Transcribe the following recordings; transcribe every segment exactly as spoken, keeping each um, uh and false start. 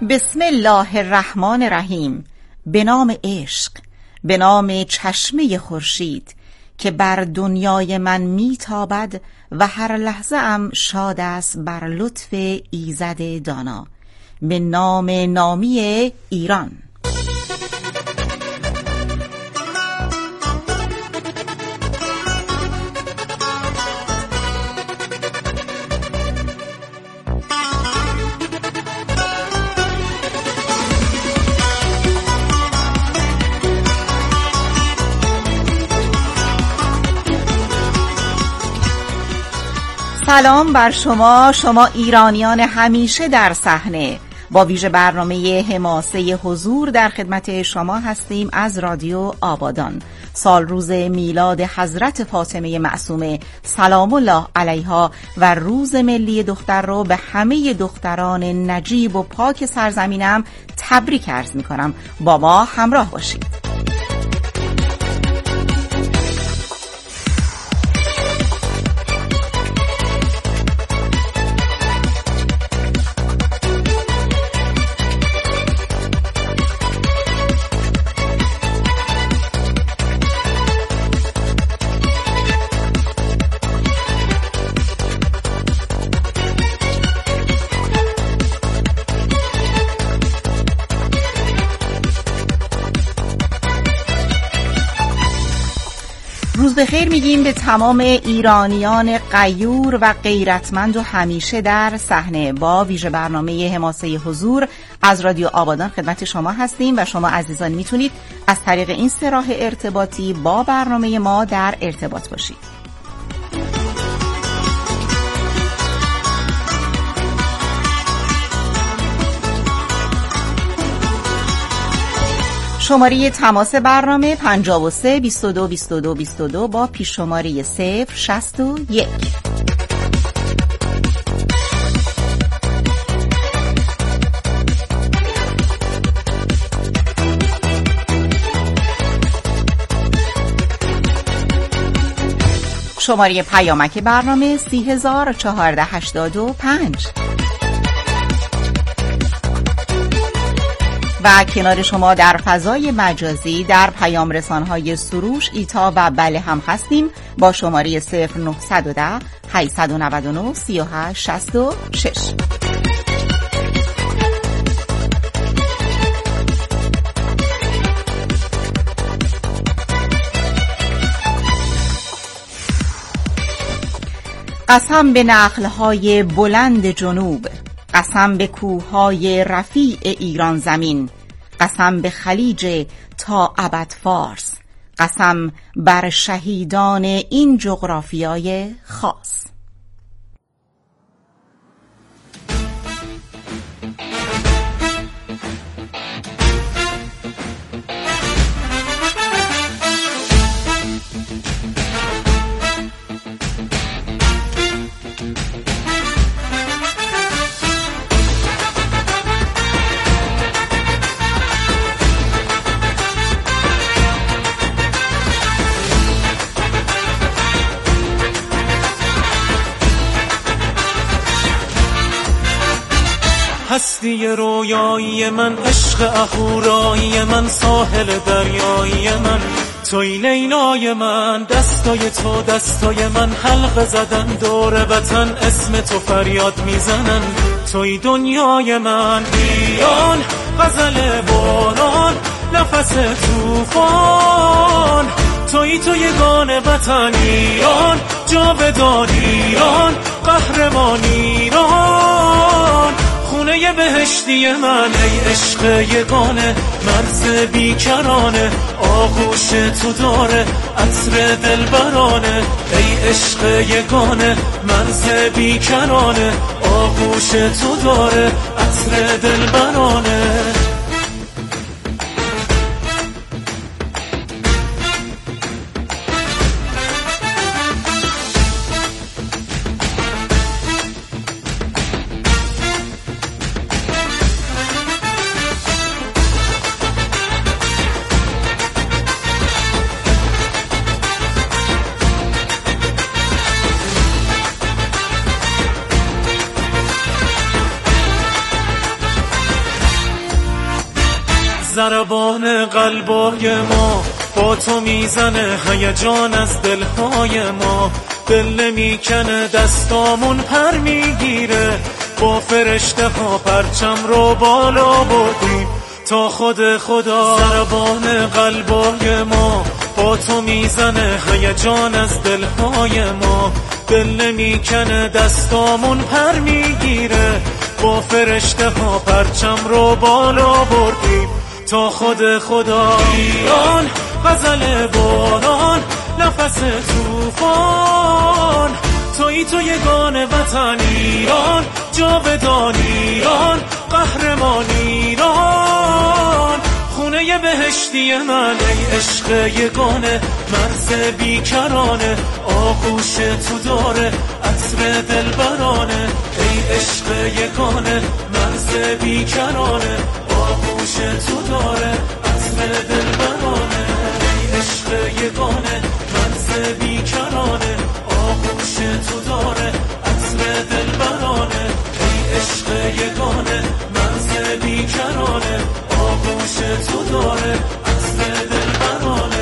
بسم الله الرحمن الرحیم. به نام عشق، به نام چشمه خورشید که بر دنیای من میتابد و هر لحظه ام شاد است بر لطف ایزد دانا. به نام نامی ایران. سلام بر شما، شما ایرانیان همیشه در صحنه. با ویژه برنامه حماسه حضور در خدمت شما هستیم از رادیو آبادان. سال روز میلاد حضرت فاطمه معصومه سلام الله علیها و روز ملی دختر رو به همه دختران نجیب و پاک سرزمینم تبریک عرض می کنم. با ما همراه باشید. روز بخیر میگیم به تمام ایرانیان غیور و غیرتمند و همیشه در صحنه. با ویژه برنامه حماسه حضور از رادیو آبادان خدمت شما هستیم و شما عزیزان میتونید از طریق این سه راه ارتباطی با برنامه ما در ارتباط باشید. شماره تماس برنامه پنجاه و سه بیست و دو بیست و دو بیست و دو با پیش شماره صفر شصت و یک. شماره پیامک برنامه سی هزار چهارصد و هشتاد و پنج. و کنار شما در فضای مجازی در پیام رسانهای سروش، ایتا و بله هم هستیم با شماره صفر نهصد و ده هشتصد و نود و نه سی و هشت شصت و شش. قسم به نخلهای بلند جنوب، قسم به کوههای رفیع ایران زمین، قسم به خلیج تا ابد فارس، قسم بر شهیدان این جغرافیای خاص. هستی رویایی من، عشق اهورایی من، ساحل دریایی من، توی لیلای من، دستای تو دستای من، حلقه زدن دور وطن، اسم تو فریاد میزنن، توی دنیای من. ایران غزل باران، نفس توفان، توی تو یگان وطن ایران، جاودان ایران، قهرمان ایران، خونه بهشتی من. ای عشق یگانه، مرز بیکرانه، آغوش تو داره عطر دلبرانه. ای عشق یگانه، مرز بیکرانه، آغوش تو داره عطر دلبرانه. ضربان قلبای ما با تو میزنه، هیجان از دلهای ما، دل نمیکنه دستامون پر میگیره، با فرشته ها پرچم رو بالا بردیم تا خود خدا. ضربان قلبای ما با تو میزنه، هیجان از دلهای ما، دل نمیکنه دستامون پر میگیره، با فرشته ها پرچم رو بالا بردیم تا خود خدا. ایران غزل باران، نفس توفان، تویی تو یگان وطن ایران، جاودان ایران، قهرمان ایران، خونه بهشتی من ای عشق یگانه، مرز بیکرانه، آغوش تو داره عطر دلبرانه، ای عشق یگانه، مرز بیکرانه، آغوش تو داره عطر دلبرانه، ای عشق یگانه، مرز بیکرانه، آغوش تو داره عطر دلبرانه، ای عشق یگانه، مرز بیکرانه، آغوش تو داره عطر دلبرانه.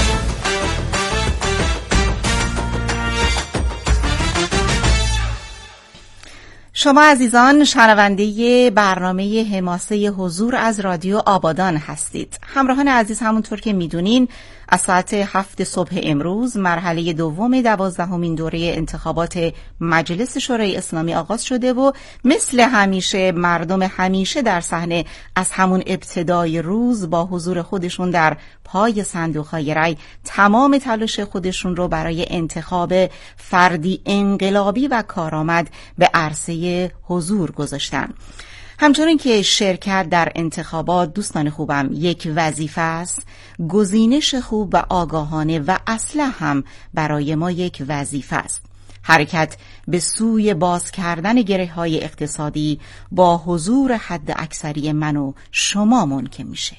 شما عزیزان شنونده برنامه حماسه حضور از رادیو آبادان هستید. همراهان عزیز، همونطور که میدونین از ساعت هفت صبح امروز مرحله دوم دوازدهمین دوره انتخابات مجلس شورای اسلامی آغاز شده و مثل همیشه مردم همیشه در صحنه از همون ابتدای روز با حضور خودشون در پای صندوق‌های رای تمام تلاش خودشون رو برای انتخاب فردی انقلابی و کارآمد به عرصه حضور گذاشتن. همچنین که شرکت در انتخابات دوستان خوبم یک وظیفه است، گزینش خوب و آگاهانه و اصلا هم برای ما یک وظیفه است. حرکت به سوی باز کردن گره‌های اقتصادی با حضور حد اکثری من و شما ممکن میشه.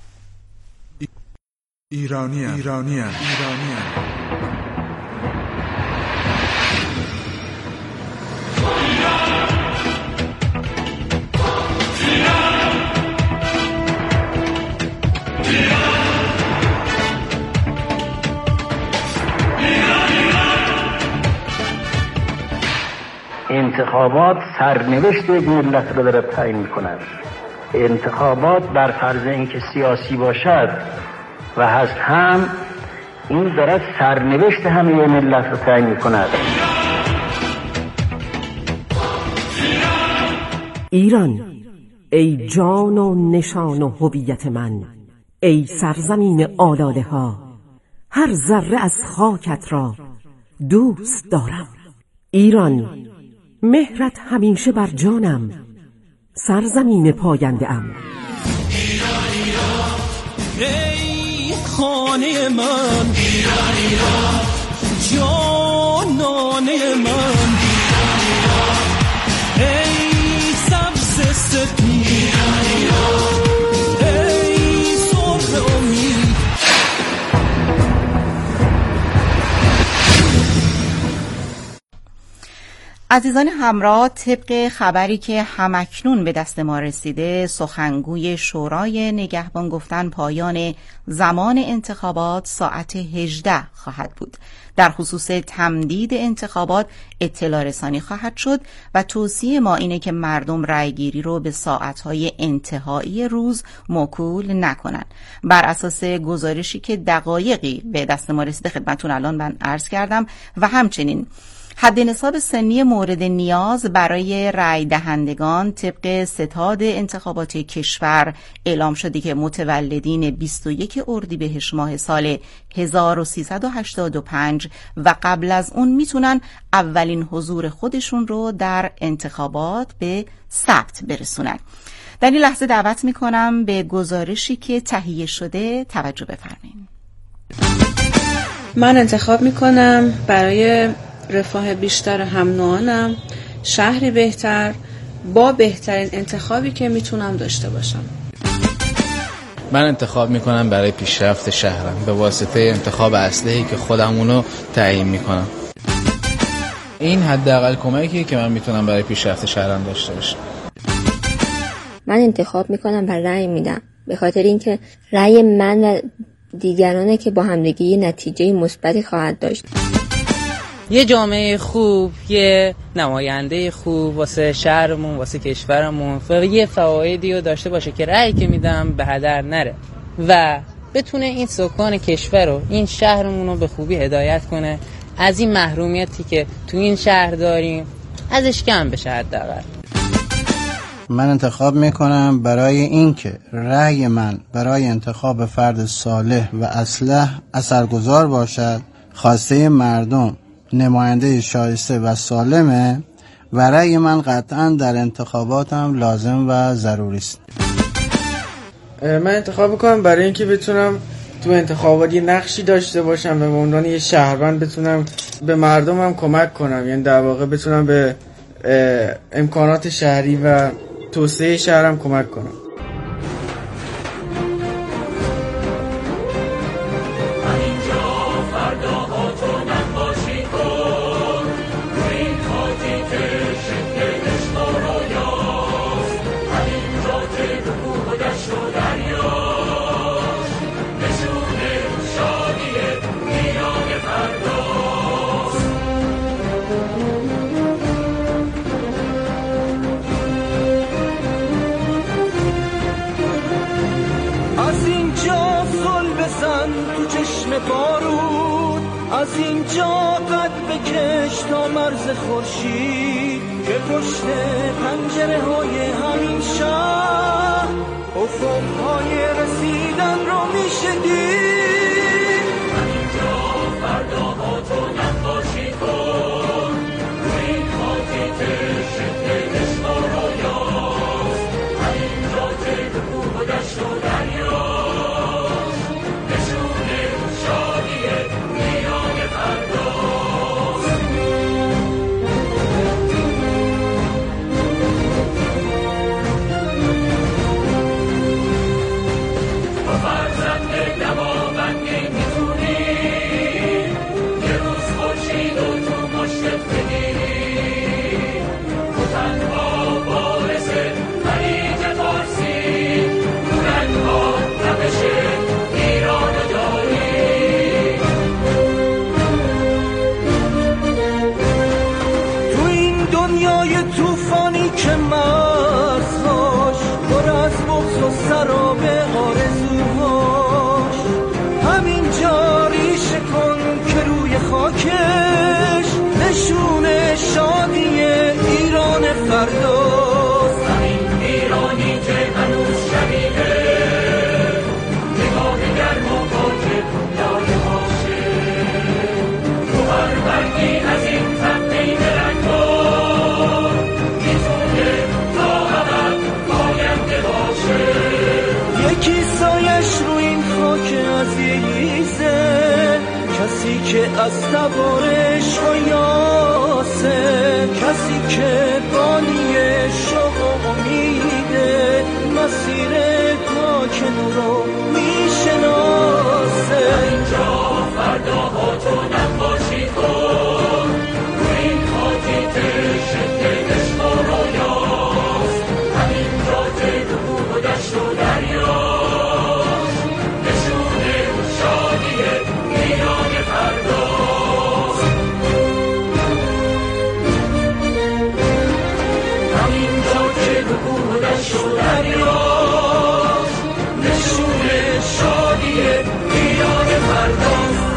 ایرانیان ایرانیان ایرانیان انتخابات سرنوشت یک ملت رو داره تعیین می‌کند. انتخابات بر فرض اینکه سیاسی باشد و هست هم، این داره سرنوشت همه ملت رو تعیین می‌کند. ایران، ای جان و نشان و هویت من، ای سرزمین آلاله ها، هر ذره از خاکت را دوست دارم. ایران، مهرت همیشه بر جانم، سرزمین پاینده ام. ایران ایران ای خانه من، ایران ایران جانانه من، ایران ایران ای سبز سپید، ایران ایران ای صبح امید. عزیزان همراه، طبق خبری که همکنون به دست ما رسیده، سخنگوی شورای نگهبان گفتن پایان زمان انتخابات ساعت هجده خواهد بود. در خصوص تمدید انتخابات اطلاع رسانی خواهد شد و توصیه ما اینه که مردم رأیگیری رو به ساعتهای انتهایی روز موکول نکنن. بر اساس گزارشی که دقایقی به دست ما رسیده خدمتون الان من عرض کردم و همچنین حد نصاب سنی مورد نیاز برای رای دهندگان طبق ستاد انتخابات کشور اعلام شده که متولدین بیست و یک اردیبهشت ماه سال هزار و سیصد و هشتاد و پنج و قبل از اون میتونن اولین حضور خودشون رو در انتخابات به ثبت برسونن. در این لحظه دعوت میکنم به گزارشی که تهیه شده توجه بفرمایید. من انتخاب میکنم برای رفاه بیشتر هم نوعانم شهری بهتر با بهترین انتخابی که میتونم داشته باشم. من انتخاب میکنم برای پیشرفت شهرم به واسطه انتخاب اصلیحی که خودمونو تعیین میکنم. این حداقل کمکیه که من میتونم برای پیشرفت شهرم داشته باشم. من انتخاب میکنم و رأی میدم به خاطر اینکه رأی من و دیگرانه که با همدیگه نتیجه مثبتی خواهد داشت. یه جامعه خوب، یه نماینده خوب واسه شهرمون، واسه کشورمون و یه فوایدی رو داشته باشه که رأیی که میدم به هدر نره و بتونه این سکان کشور رو، این شهرمون رو به خوبی هدایت کنه، از این محرومیتی که تو این شهر داریم ازش کم بشه حداقل. من انتخاب میکنم برای اینکه رأی من برای انتخاب فرد صالح و اصلح اثرگذار باشد، خواسته مردم نماینده شایسته و سالمه و رأی من قطعا در انتخاباتم لازم و ضروری است. من انتخاب میکنم برای اینکه بتونم تو انتخابات یه نقشی داشته باشم و به عنوان یه شهروند بتونم به مردمم کمک کنم، یعنی در واقع بتونم به امکانات شهری و توسعه شهرم کمک کنم. بارود از اینجا قد بکش تا مرز خورشید که پشت پنجره های همین شهر افق های رسیدن رو میشه دید. همینجا فردا ها تو نقاشی کن روی این خاکی که شکل عشق و رویاست، همینجا که کوه و دشت و دریا که مرزهاش پر از بغض و سراب آرزوهاش، همینجا ریشه کن که روی خاکش نشون شادی ایران فرداست. همین ایرانی که هنوز شبیه نگاه گرم و پاک دنیای باشه، تو هر برگی از این تپه درنگار یکی سایش رو این خاک عزیزه، کسی که از تبارش خیاسه، کسی که بانی شوق و امیده، مسیر پاک نورو میشناسه. اینجا فردا ها تو نقاشی کن روی این خاکی که شکل عشق و رویاست، همینجا که کوه و دشت و دریا نشونه شادی ایران فرداست. همینجا که کوه و دشت و دریا نشونه شادی ایران فرداست.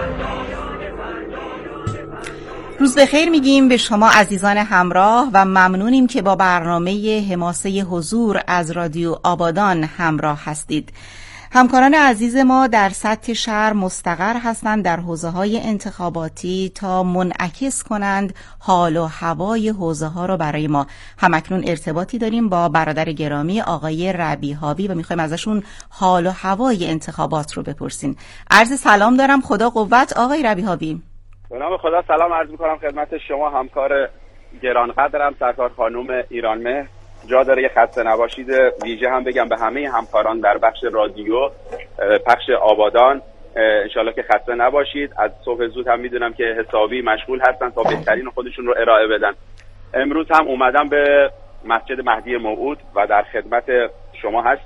روز بخیر میگیم به شما عزیزان همراه و ممنونیم که با برنامه حماسه حضور از رادیو آبادان همراه هستید. همکاران عزیز ما در سطح شهر مستقر هستند در حوزه‌های انتخاباتی تا منعکس کنند حال و هوای حوزه‌ها رو برای ما. همکنون ارتباطی داریم با برادر گرامی آقای ربیهاوی و می‌خوایم ازشون حال و هوای انتخابات رو بپرسیم. عرض سلام دارم، خدا قوت آقای ربیهاوی. به نام خدا سلام عرض می‌کنم خدمت شما همکار گرانقدرم سرکار خانم ایرانمهر. جا داره یه خسته نباشید ویژه هم بگم به همه همکاران در بخش رادیو پخش آبادان، انشالله که خسته نباشید. از صبح زود هم میدونم که حسابی مشغول هستن تا بهترین خودشون رو ارائه بدن. امروز هم اومدم به مسجد مهدی موعود و در خدمت شما هستیم.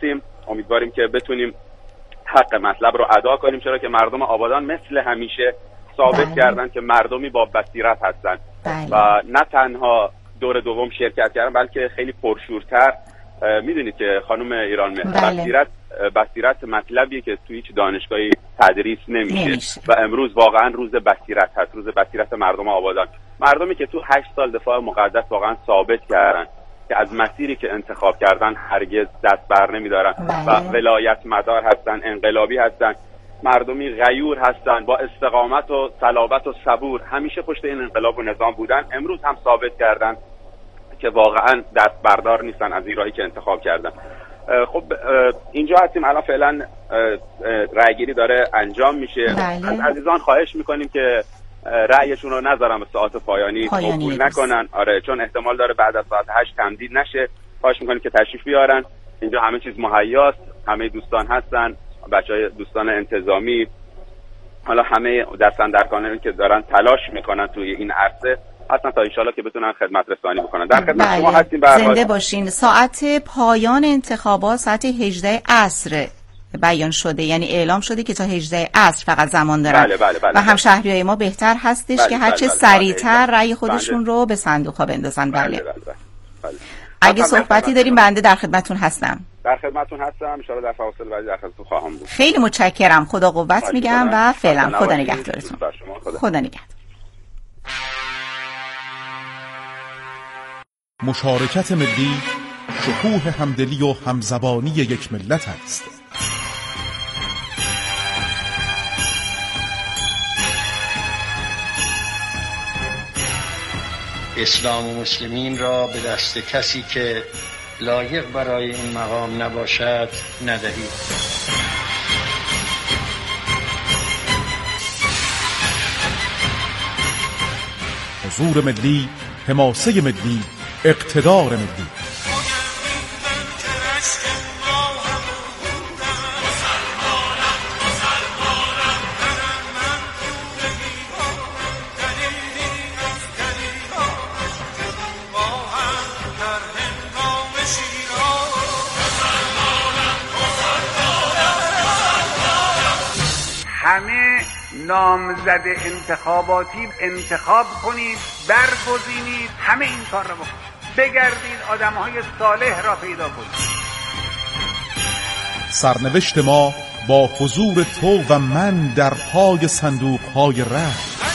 امیدواریم که بتونیم حق مطلب رو ادا کنیم، چرا که مردم آبادان مثل همیشه ثابت بله. کردن که مردمی با بصیرت هستن بله. و نه تنها دور دوم شرکت کردن بلکه خیلی پرشورتر. میدونید که خانم ایرانمهر بله. بصیرت بصیرت مطلبیه که توی هیچ دانشگاهی تدریس نمیشه. نمیشه و امروز واقعا روز بصیرت هست، روز بصیرت مردم آبادان، مردمی که تو هشت سال دفاع مقدس واقعا ثابت کردن که از مسیری که انتخاب کردن هرگز دست بر نمیدارن و ولایت مدار هستن، انقلابی هستن، مردمی غیور هستن، با استقامت و صلابت و صبور همیشه پشت این انقلاب و نظام بودن. امروز هم ثابت کردن که واقعا دست بردار نیستن از این راهی که انتخاب کردن. خب اینجا هستیم الان، فعلا رأیگیری داره انجام میشه. بله. از عزیزان خواهش میکنیم که رأیشون رو نذارن به ساعت پایانی قبول نکنن. آره، چون احتمال داره بعد از ساعت هشت تمدید نشه. خواهش میکنیم که تشریف بیارن. اینجا همه چیز مهیاست، همه دوستان هستن، بچهای دوستان انتظامی، حالا همه دستاندرکارانی که دارن تلاش میکنن توی این عرصه اصلا تا انشالله که بتونن خدمت رسانی بکنن. در خدمت بله. شما هستیم. زنده باشین. ساعت پایان انتخابات ساعت هجده عصر بیان شده، یعنی اعلام شده که تا هجده عصر فقط زمان دارن. بله بله بله و هم شهریای ما بهتر هستش بله که هر چه بله سریعتر بله رأی خودشون بله. رو به صندوق ها بندازن. بله, بله. بله. بله. بله. اگه صحبتی داریم بنده در خدمتتون هستم. در خدمتتون هستم. ان شاء الله در فواصل بعدی در خدمتتون خواهم بود. خیلی متشکرم. خدا قوت میگم و فعلا خدا نگهدارتون. خدا, خدا نگهدار. مشارکت ملی شکوه همدلی و همزبانی یک ملت است. اسلام و مسلمین را به دست کسی که لایق برای این مقام نباشد ندهید. حضور ملی، حماسه ملی، اقتدار ملی. همه نامزد انتخاباتی انتخاب کنید، برگزینید، همه این کار رو بکنید، بگردید آدمهای صالح را پیدا کنید. سرنوشت ما با حضور تو و من در پای صندوق های رای.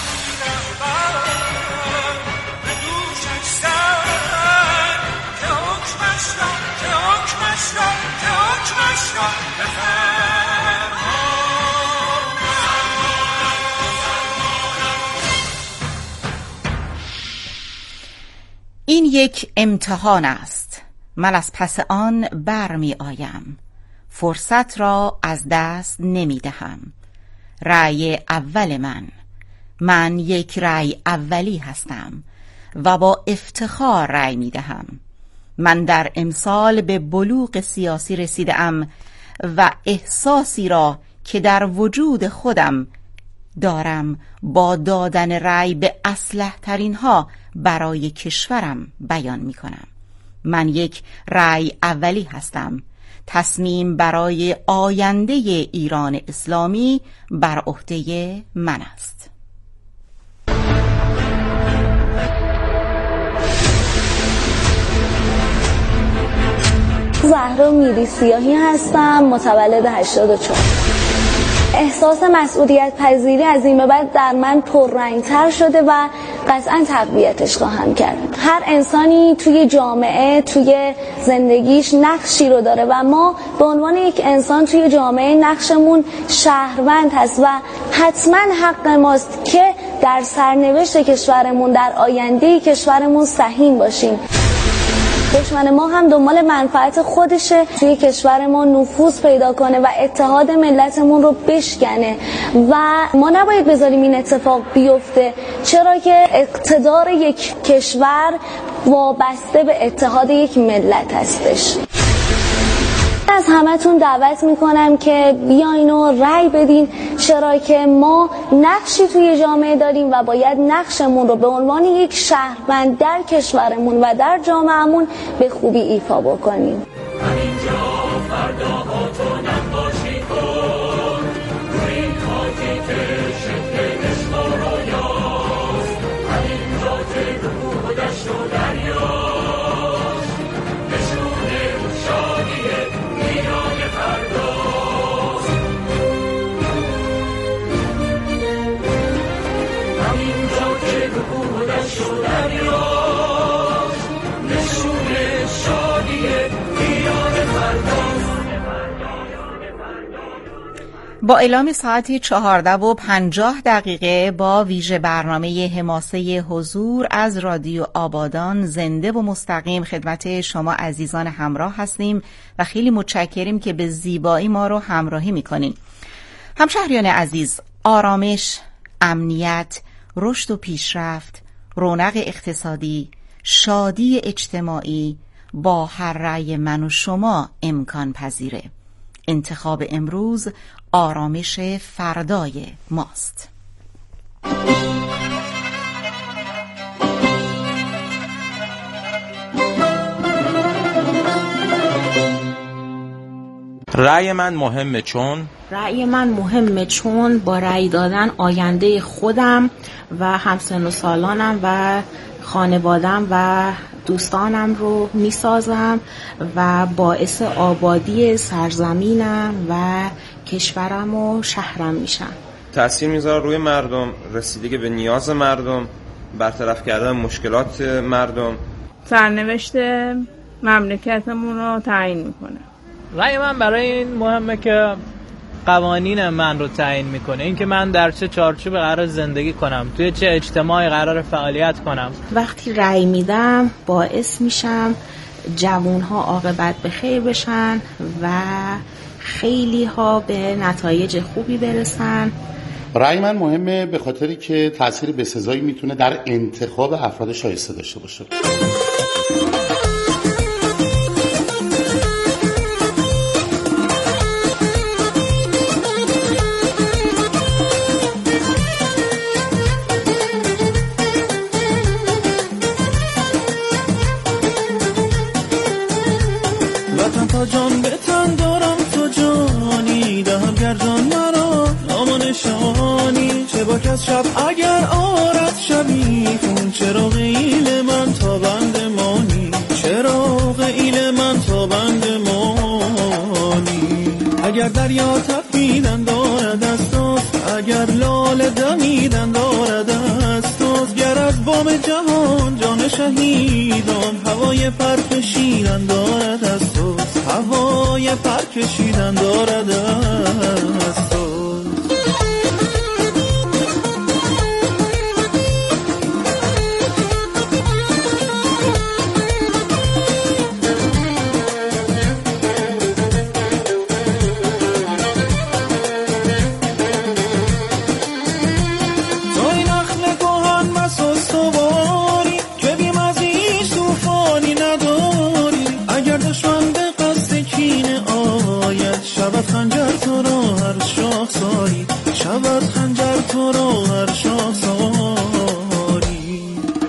این یک امتحان است، من از پس آن برمی آیم، فرصت را از دست نمی دهم. رأی اول من من یک رأی اولی هستم و با افتخار رأی می دهم. من در امسال به بلوغ سیاسی رسیدم و احساسی را که در وجود خودم دارم با دادن رأی به اصلح ترین ها برای کشورم بیان می کنم. من یک رأی اولی هستم. تصمیم برای آینده ایران اسلامی بر عهده من است. زهرا میری سیاهی هستم، متولد هشتاد و چهار. احساس مسئولیت پذیری از این به بعد در من پررنگتر شده و قطعا تقویتش خواهم کرد. هر انسانی توی جامعه، توی زندگیش نقشی رو داره و ما به عنوان یک انسان توی جامعه نقشمون شهروند هست و حتما حق ماست که در سرنوشت کشورمون، در آینده کشورمون سهیم باشیم. دشمن ما هم دنبال منفعت خودشه، توی کشور ما نفوذ پیدا کنه و اتحاد ملتمون رو بشکنه و ما نباید بذاریم این اتفاق بیفته، چرا که اقتدار یک کشور وابسته به اتحاد یک ملت هستش. از همتون دعوت میکنم که بیاین و رأی بدین، چرا که ما نقشی توی جامعه داریم و باید نقشمون رو به عنوان یک شهروند در کشورمون و در جامعهمون به خوبی ایفا بکنیم. فرداها تو نباشی کن روی این خاکی که شکل عشق و رویاست همینجا که روح و دشت و دریاست نشون شادی ایران فرداست همینجا که روح و دشت و دریاست نشون شادی ایران فرداست. با اعلام ساعت چهارده و پنجاه دقیقه با ویژه برنامه حماسه حضور از رادیو آبادان زنده و مستقیم خدمت شما عزیزان همراه هستیم و خیلی متشکریم که به زیبایی ما رو همراهی میکنین. همشهریان عزیز، آرامش، امنیت، رشد و پیشرفت، رونق اقتصادی، شادی اجتماعی با هر رأی من و شما امکان پذیره. انتخاب امروز آرامش فردای ماست. رأی من مهمه چون رأی من مهمه چون با رأی دادن آینده خودم و همسن و سالانم و خانوادم و دوستانم رو میسازم و باعث آبادی سرزمینم و کشورم و شهرم میشم. تأثیر میذاره روی مردم، رسیدگی به نیاز مردم، برطرف کردن مشکلات مردم، سرنوشت مملکتمون رو تعیین میکنه. رأی من برای این مهمه که قوانین من رو تعیین میکنه، اینکه من در چه چارچوب قرار زندگی کنم، توی چه اجتماعی قرار فعالیت کنم. وقتی رأی میدم باعث میشم جوانها عاقبت به خیر بشن و خیلی ها به نتایج خوبی برسن. رأی من مهمه به خاطری که تأثیر بسزایی میتونه در انتخاب افراد شایسته داشته باشه. جان به تن دارم تو جانی دهم گردان مرا نام و نشانی چه با کس شب اگر آرد شبی خون چراغ ایل من تا بند مانی چراغ ایل من تا بند مانی اگر دریا تپیدن دارد استاز اگر لاله دمیدن دارد استاز گر از بام جهان جان شهیدان هوای پر کشیدن دارد استاز هوای پر کشیدن دارد استاز. شود خنجر تو را هر شاخ ساری شود خنجر تو را هر شاخ ساری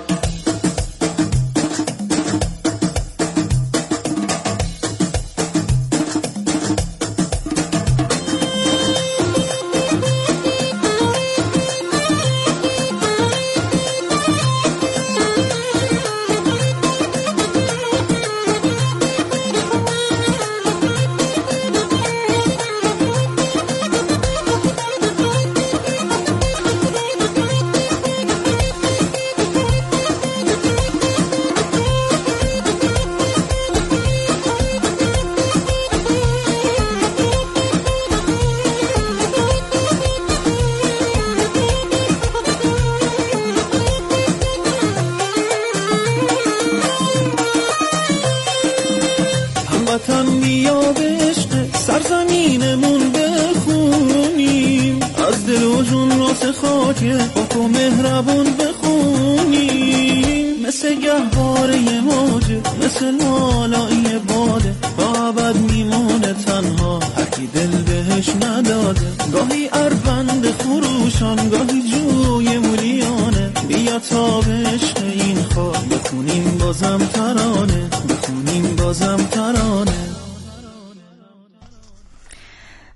وطن بیا به عشق سرزمینمون بخونیم از دل و جون راس خاک پاک و مهربون بخونیم مثل گهواره موجه مثل لالایی باده با عبد میمونه تنها هرکی دل بهش نداده گاهی اربند خروشان گاهی جوی مولیانه بیا تا به عشق این خاک بخونیم بازم ترانه بخونیم بازم ترانه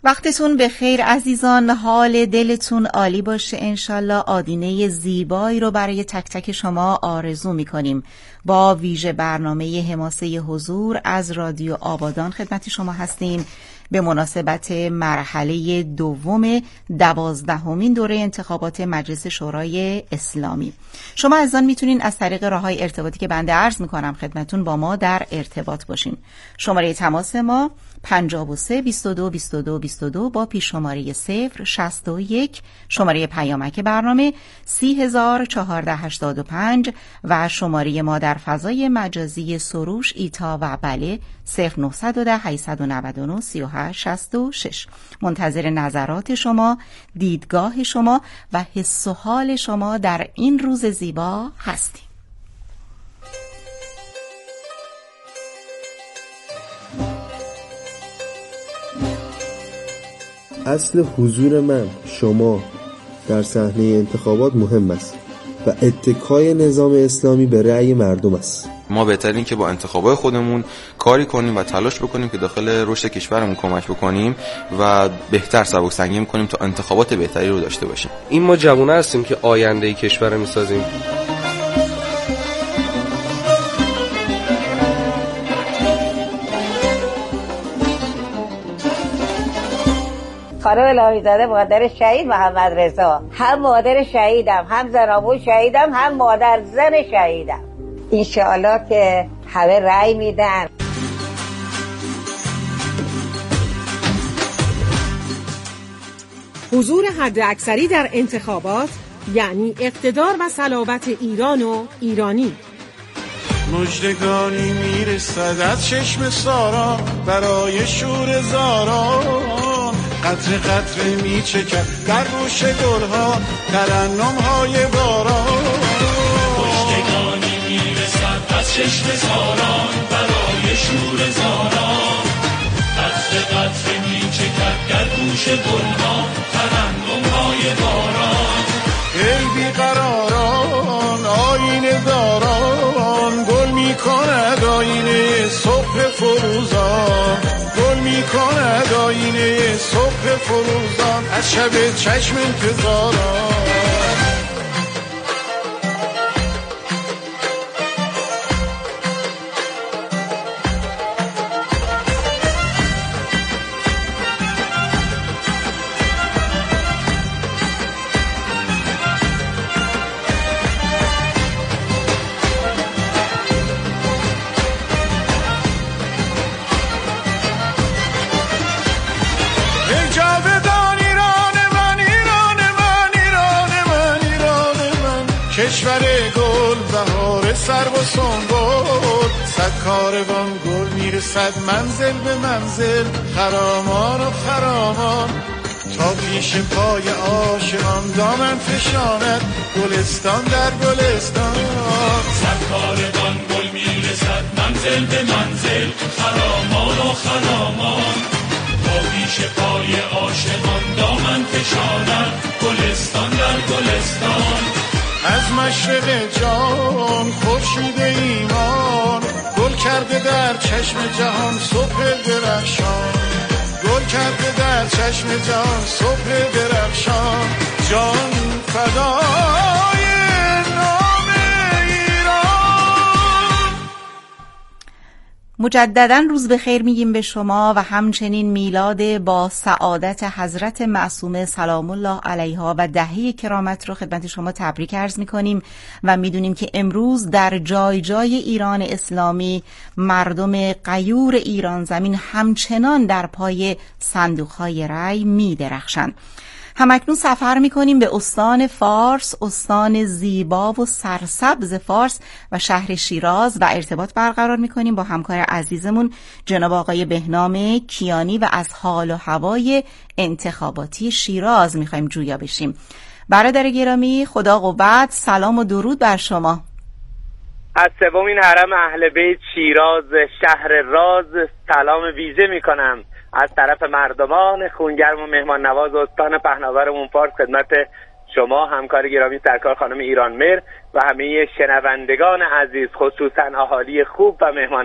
وقتتون به خیر عزیزان، حال دلتون عالی باشه انشالله. آدینه زیبایی رو برای تک تک شما آرزو میکنیم. با ویژه برنامه حماسه حضور از رادیو آبادان خدمت شما هستیم به مناسبت مرحله دوم دوازدهمین دوره انتخابات مجلس شورای اسلامی. شما عزیزان میتونین از طریق راههای ارتباطی که بنده عرض میکنم خدمتون با ما در ارتباط باشین. شماره تماس ما پنجاه و سه بیست و دو بیست و دو بیست و دو با پیش شماره صفر شصت و یک، شماره پیامک برنامه سی هزار چهارصد و هشتاد و پنج و شماره ما در فضای مجازی سروش ایتا و بله صفر نهصد و ده هشتصد و نود و نه سی و هشت شصت و شش. منتظر نظرات شما، دیدگاه شما و حس و حال شما در این روز زیبا هستیم. اصل حضور من شما در صحنه انتخابات مهم است و اتکای نظام اسلامی به رأی مردم است. ما بهترین که با انتخابات خودمون کاری کنیم و تلاش بکنیم که داخل رشد کشورمون کمک بکنیم و بهتر سبک سنگین کنیم تا انتخابات بهتری رو داشته باشیم. این ما جوونا هستیم که آینده کشور رو میسازیم. خانم الهی زاده مادر شهید محمد رضا، هم مادر شهیدم، هم زنابوی شهیدم، هم مادر زن شهیدم. انشاءالله که همه رأی میدن. حضور حد اکثری در انتخابات یعنی اقتدار و صلابت ایران و ایرانی. مژدگانی میرسد از چشم سارا برای شور زاران، قطره قطره میچکد در گوش گلها ترنم‌های باران. مژدگانی میرسد از چشم ساران برای شور زاران، قطره قطره میچکد در گوش گلها ترنم‌های باران. ای بیقراران آینه داران، گل میکند آینه صبح فروزان، گل میکند آینه صبح فروزان از شب چشم انتظاران. کشور گل بهار سر و سنبول، صد کاروان گل میرسد منزل به منزل، خرامان و خرامان تا پیش پای عاشقان دامن فشاند گلستان در گلستان. صد کاروان گل میرسد منزل به منزل، خرامان و خرامان تا پیش پای عاشقان دامن فشاند گلستان در گلستان. از مشرق جان خورشید ایمان، گل کرده در چشم جهان صبح درخشان، گل کرده در چشم جهان صبح درخشان. جان فدای نام ایران. مجددا روز بخیر میگیم به شما و همچنین میلاد با سعادت حضرت معصومه سلام الله علیها و دهه کرامت رو خدمت شما تبریک عرض میکنیم و میدونیم که امروز در جای جای ایران اسلامی مردم غیور ایران زمین همچنان در پای صندوقهای رأی میدرخشند. همکنون سفر میکنیم به استان فارس، استان زیبا و سرسبز فارس و شهر شیراز و ارتباط برقرار میکنیم با همکار عزیزمون جناب آقای بهنام کیانی و از حال و هوای انتخاباتی شیراز میخوایم جویا بشیم. برادر گرامی خدا قوت، سلام و درود بر شما. از سومین حرم اهل بیت شیراز شهر راز سلام ویژه میکنم از طرف مردمان خونگرم و مهمان نواز استان پهناورمون فارس خدمت شما همکار گرامی سرکار خانم ایران مهر و همه شنوندگان عزیز، خصوصا اهالی خوب و مهمان